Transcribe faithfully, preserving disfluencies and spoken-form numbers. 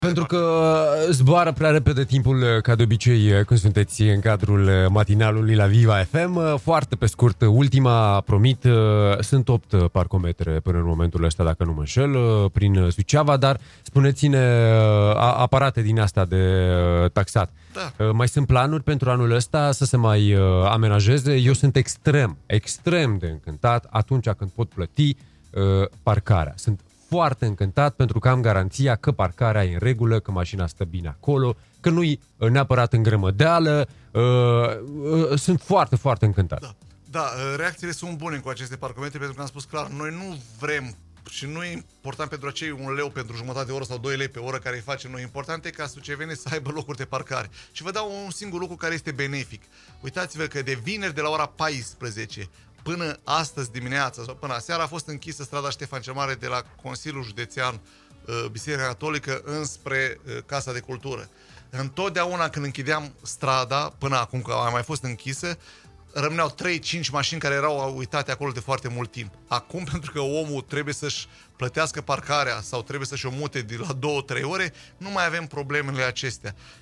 Pentru că zboară prea repede timpul, ca de obicei, când sunteți în cadrul matinalului la Viva F M. Foarte pe scurt, ultima, promit, sunt opt parcometre până în momentul ăsta, dacă nu mă înșel, prin Suceava, dar spuneți-ne aparate din asta de taxat. Da. Mai sunt planuri pentru anul ăsta să se mai amenajeze? Eu sunt extrem, extrem de încântat atunci când pot plăti parcarea. Sunt foarte încântat pentru că am garanția că parcarea e în regulă, că mașina stă bine acolo, că nu-i neapărat în grămădeală. Uh, uh, sunt foarte, foarte încântat. Da, da, reacțiile sunt bune cu aceste parcometre, pentru că am spus clar, noi nu vrem și nu e important pentru acei un leu pentru jumătate de oră sau doi lei pe oră care îi facem noi. Important e ca sucevenii să aibă locuri de parcare. Și vă dau un singur lucru care este benefic. Uitați-vă că de vineri de la ora paisprezece până astăzi dimineața sau până seara a fost închisă strada Ștefan cel Mare de la Consiliul Județean Biserica Catolică înspre Casa de Cultură. Întotdeauna când închideam strada, până acum că a mai fost închisă, rămâneau trei cinci mașini care erau uitate acolo de foarte mult timp. Acum, pentru că omul trebuie să-și plătească parcarea sau trebuie să-și o mute de la două trei ore, nu mai avem problemele acestea.